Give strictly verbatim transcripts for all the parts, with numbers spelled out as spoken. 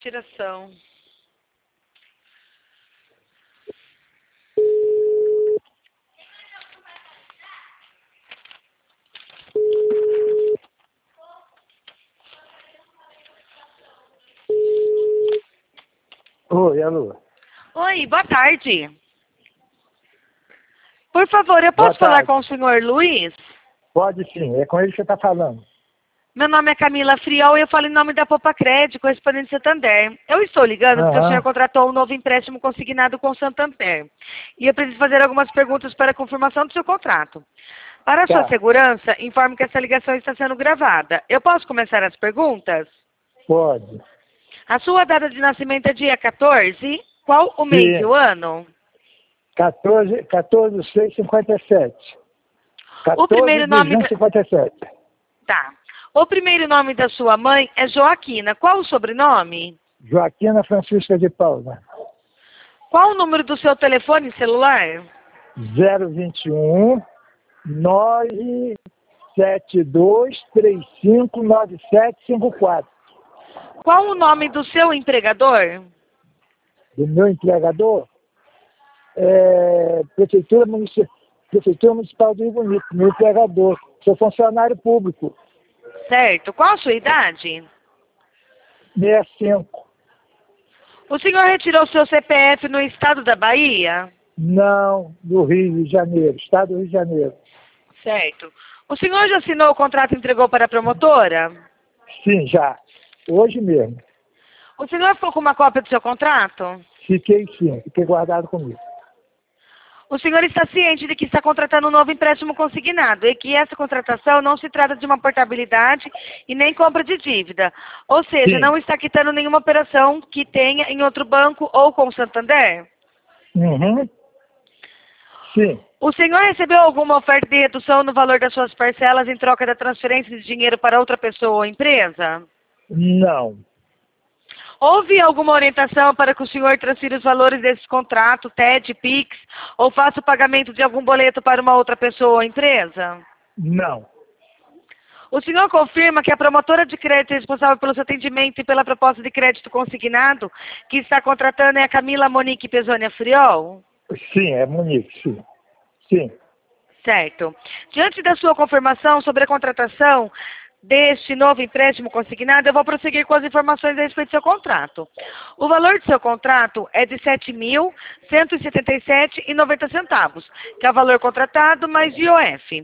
Tiração. Oi, alô. Oi, boa tarde. Por favor, eu Boa posso falar tarde. com o senhor Luiz? Pode sim, é com ele que você está falando. Meu nome é Camila Friol e eu falo em nome da Popa Crédito, correspondente Santander. Eu estou ligando porque o senhor Aham. contratou um novo empréstimo consignado com o Santander. E eu preciso fazer algumas perguntas para a confirmação do seu contrato. Para a sua Tá, segurança, informe que essa ligação está sendo gravada. Eu posso começar as perguntas? pode. A sua data de nascimento é dia quatorze? Qual o mês e Sim, o ano? quatorze, quatorze de seis de cinquenta e sete. O quatorze primeiro de nome junho de da... cinquenta e sete. Tá. O primeiro nome da sua mãe é Joaquina. Qual o sobrenome? Joaquina Francisca de Paula. Qual o número do seu telefone celular? zero vinte e um, nove sete dois, três cinco nove sete cinco quatro. Qual o nome do seu empregador? Do meu empregador, é, Prefeitura Municipal, Prefeitura Municipal do Rio Bonito, meu empregador. Sou funcionário público, Certo. Qual a sua idade? sessenta e cinco. O senhor retirou seu C P F no estado da Bahia? Não, do Rio de Janeiro, estado do Rio de Janeiro. Certo. O senhor já assinou o contrato e entregou para a promotora? Sim, já. Hoje mesmo. O senhor ficou com uma cópia do seu contrato? Fiquei sim, fiquei guardado comigo. O senhor está ciente de que está contratando um novo empréstimo consignado e que essa contratação não se trata de uma portabilidade e nem compra de dívida. Ou seja, Sim. não está quitando nenhuma operação que tenha em outro banco ou com o Santander? Uhum. Sim. O senhor recebeu alguma oferta de redução no valor das suas parcelas em troca da transferência de dinheiro para outra pessoa ou empresa? Não. Houve alguma orientação para que o senhor transfira os valores desse contrato, T E D, Pix, ou faça o pagamento de algum boleto para uma outra pessoa ou empresa? Não. O senhor confirma que a promotora de crédito responsável pelo seu atendimento e pela proposta de crédito consignado que está contratando é a Camila Monique Pesonia Friol? Sim, é Munique, sim. Sim. Certo. Diante da sua confirmação sobre a contratação deste novo empréstimo consignado, eu vou prosseguir com as informações a respeito do seu contrato. O valor do seu contrato é de sete mil cento e setenta e sete reais e noventa centavos, que é o valor contratado mais I O F.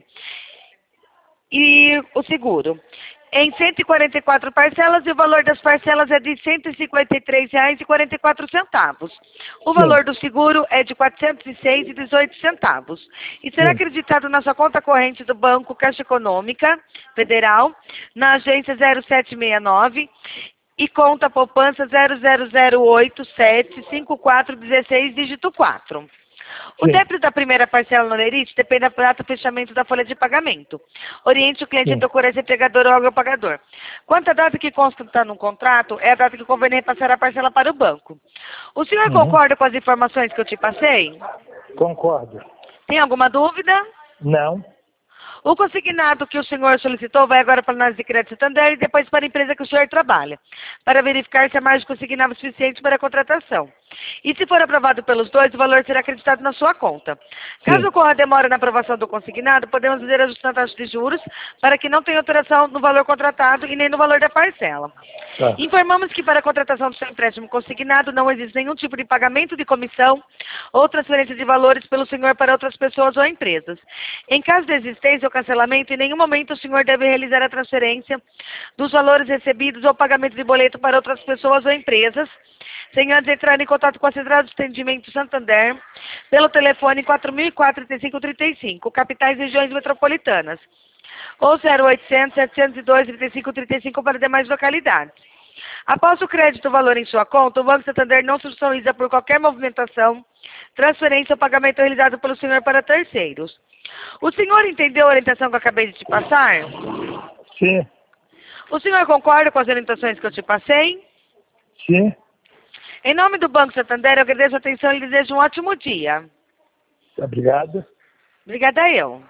E o seguro. Em cento e quarenta e quatro parcelas e o valor das parcelas é de cento e cinquenta e três reais e quarenta e quatro centavos. O Sim. valor do seguro é de quatrocentos e seis reais e dezoito centavos. E será Sim. acreditado na sua conta corrente do Banco Caixa Econômica Federal, na agência zero sete seis nove e conta poupança zero zero zero oito sete cinco quatro um seis, dígito quatro. O Sim. débito da primeira parcela no Lerite depende da data de fechamento da folha de pagamento. Oriente o cliente a Sim. procurar esse empregador ou algum pagador. Quanto à data que consta no contrato, é a data que convém repassar a parcela para o banco. O senhor Uhum. concorda com as informações que eu te passei? Concordo. Tem alguma dúvida? Não. O consignado que o senhor solicitou vai agora para a análise de crédito Santander e depois para a empresa que o senhor trabalha, para verificar se a margem consignável é suficiente para a contratação. E se for aprovado pelos dois, o valor será acreditado na sua conta. Caso Sim. ocorra demora na aprovação do consignado, podemos fazer ajuste na taxa de juros para que não tenha alteração no valor contratado e nem no valor da parcela. Tá. Informamos que para a contratação do seu empréstimo consignado não existe nenhum tipo de pagamento de comissão ou transferência de valores pelo senhor para outras pessoas ou empresas. Em caso de existência ou cancelamento, em nenhum momento o senhor deve realizar a transferência dos valores recebidos ou pagamento de boleto para outras pessoas ou empresas, sem antes entrar em contato com a Central de Atendimento Santander pelo telefone quatro mil e quatro, trinta e cinco trinta e cinco, capitais e regiões metropolitanas, ou zero oitocentos, setecentos e dois, trinta e cinco trinta e cinco para demais localidades. Após o crédito valor em sua conta, o Banco Santander não se responsabiliza por qualquer movimentação, transferência ou pagamento realizado pelo senhor para terceiros. O senhor entendeu a orientação que eu acabei de te passar? Sim. O senhor concorda com as orientações que eu te passei? Sim. Em nome do Banco Santander, eu agradeço a atenção e lhe desejo um ótimo dia. Obrigado. Obrigada eu.